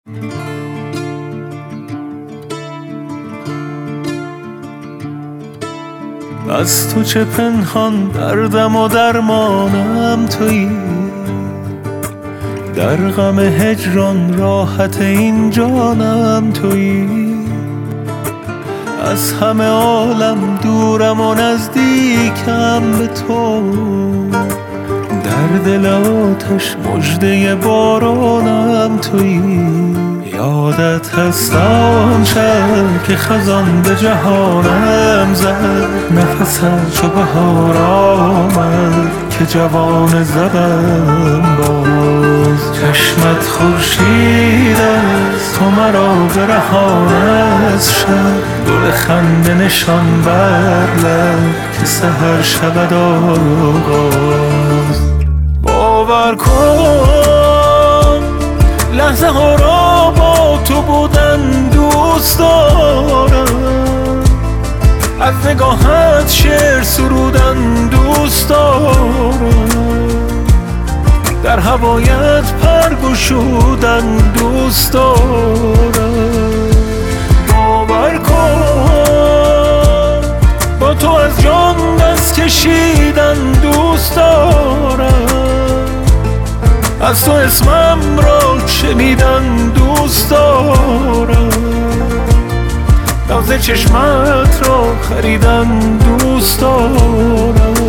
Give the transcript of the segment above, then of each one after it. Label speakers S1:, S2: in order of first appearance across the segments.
S1: از تو چه پنهان دردم و درمانم تویی، در غم هجران راحت این جانم تویی. از همه عالم دورم و نزدیکم به تو، در دل آتش مژده بارانم تویی. یادت هست آن شب که خزان به جهانم زد، نفسم چو بهار آمد که جوانه زدم باز. چشمت خورشید است تو مرا برهان از شب، گل خنده نشان بر لب که سحر شود آغاز. باور کن لحظه ها را با تو بودن دوست دارم، از نگاهت شعر سرودن دوست دارم، در هوایت پر گشودن دوست دارم. باور کن با تو از جان دست کشیدن دوست دارم، از تو اسمم را شنیدن دوست دارم، ناز چشمت را خریدن دوست دارم.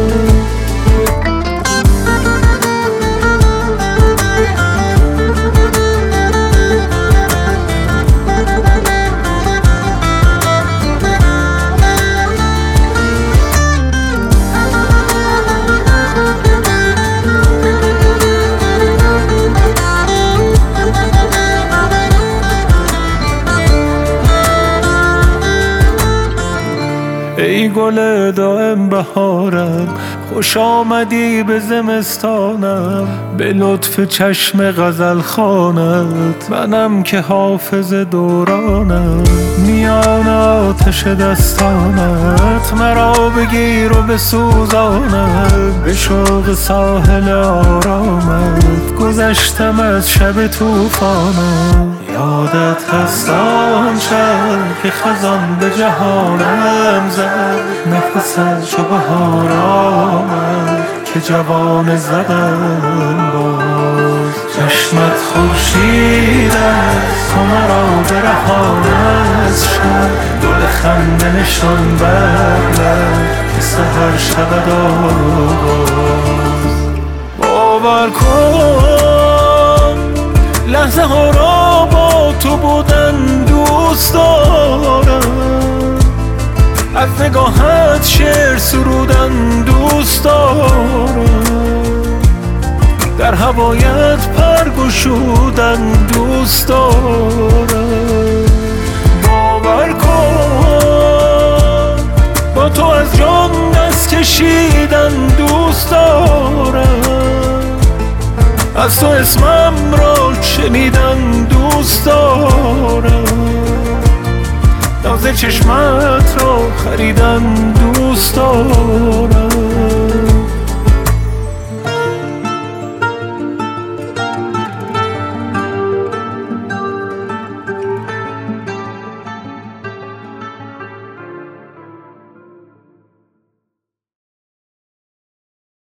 S1: ای گل دائم بهارم، خوش آمدی به زمستانم، به لطف چشم غزل خوانت منم که حافظ دورانم. میان آتش دستانت مرا بگیر و بسوزانت، به شوق ساحل آرامت گذشتم از شب طوفانم. یادت هست آن شب که خزان به جهانم زد، نفسم چو بهار آمد که جوانه زدم باز. چشمت خورشید است تو مرا برهان از شب، گل خنده نشان بر لب که سحر شود آغاز. باور کن لحظه ها را با تو بودن دوست دارم، از نگاهت شعر سرودن دوست دارم، در هوایت پر گشودن دوست دارم. باور کن با تو از جان دست کشیدن دوست دارم، از تو اسمم را شنیدن دوست دارم، ناز چشمت را خریدن دوست دارم.